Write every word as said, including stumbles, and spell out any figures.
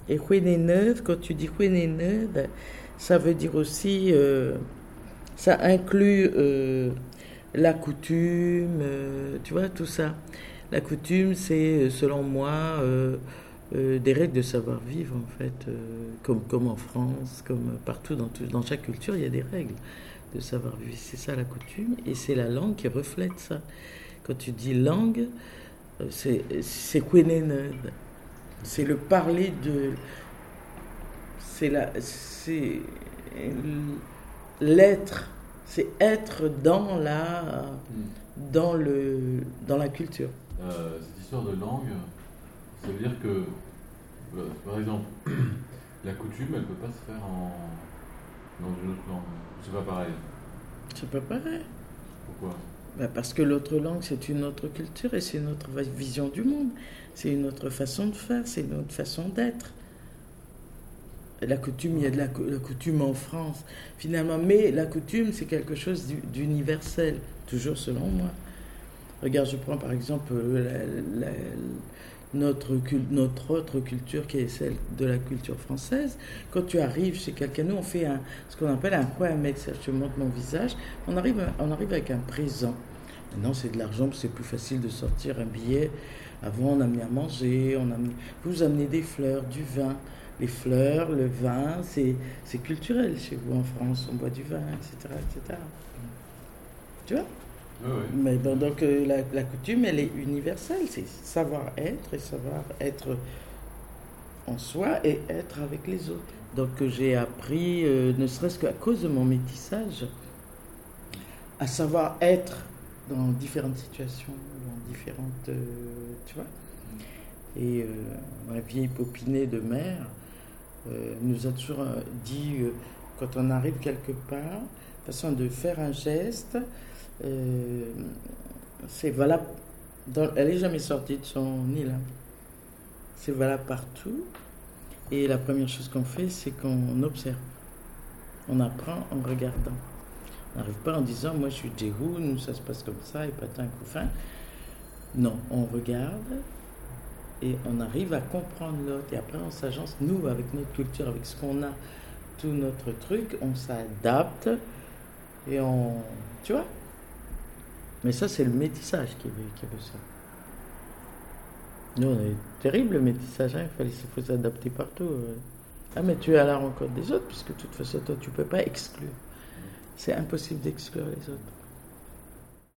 Et Huénéneuve, quand tu dis Huénéneuve, ça veut dire aussi, euh, ça inclut euh, la coutume, euh, tu vois, tout ça. La coutume, c'est, selon moi, euh, euh, des règles de savoir-vivre, en fait, euh, comme, comme en France, comme partout, dans, tout- dans chaque culture, il y a des règles de savoir-vivre. C'est ça la coutume, et c'est la langue qui reflète ça. Quand tu dis langue, euh, c'est c'est Kwénénède. C'est le parler de. C'est la, c'est l'être. C'est être dans la, Hmm. dans le, dans la culture. Euh, cette histoire de langue, ça veut dire que, euh, par exemple, la coutume, elle peut pas se faire en, dans une autre langue. C'est pas pareil. C'est pas pareil. Pourquoi? Bah, parce que l'autre langue, c'est une autre culture et c'est une autre vision du monde. C'est une autre façon de faire, c'est une autre façon d'être. La coutume, il y a de la, la coutume en France, finalement. Mais la coutume, c'est quelque chose d'universel, toujours selon moi. Regarde, je prends par exemple la, la, notre, notre autre culture qui est celle de la culture française. Quand tu arrives chez quelqu'un, nous on fait un, ce qu'on appelle un quoi mec, je te montre mon visage, on arrive, on arrive avec un présent. Maintenant c'est de l'argent, c'est plus facile de sortir un billet. Avant on amenait à manger, on amenait, vous amenez des fleurs, du vin. Les fleurs, le vin, c'est, c'est culturel chez vous en France, on boit du vin, et cetera et cetera. Tu vois? Oui, oui. Mais bon, donc euh, la, la coutume, elle est universelle, c'est savoir-être et savoir-être en soi et être avec les autres. Donc euh, j'ai appris, euh, ne serait-ce qu'à cause de mon métissage, à savoir-être dans différentes situations, dans différentes... euh, tu vois. Et euh, ma vieille popinée de mère euh, nous a toujours euh, dit, euh, quand on arrive quelque part, façon de faire un geste, euh, c'est valable. Dans, elle n'est jamais sortie de son île. Hein. C'est valable partout. Et la première chose qu'on fait, c'est qu'on observe. On apprend en regardant. On n'arrive pas en disant, moi je suis Jéhou, nous ça se passe comme ça, et patin, couffin. Non, on regarde et on arrive à comprendre l'autre. Et après, on s'agence, nous, avec notre culture, avec ce qu'on a, tout notre truc, on s'adapte et on. Tu vois? Mais ça, c'est le métissage qui veut, qui veut ça. Nous, on est terrible le métissage, hein? Il fallait, il faut s'adapter partout. Ah, mais tu es à la rencontre des autres, puisque de toute façon, toi, tu ne peux pas exclure. C'est impossible d'exclure les autres.